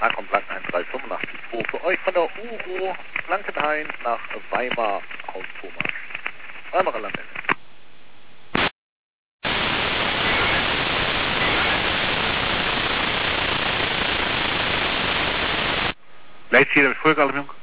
kommt Blankenhain 385 für euch von der Uro Blankenhain nach Weimar Hausturmarsch. Weimarer Landende. Leidschede met Voerkalmjong.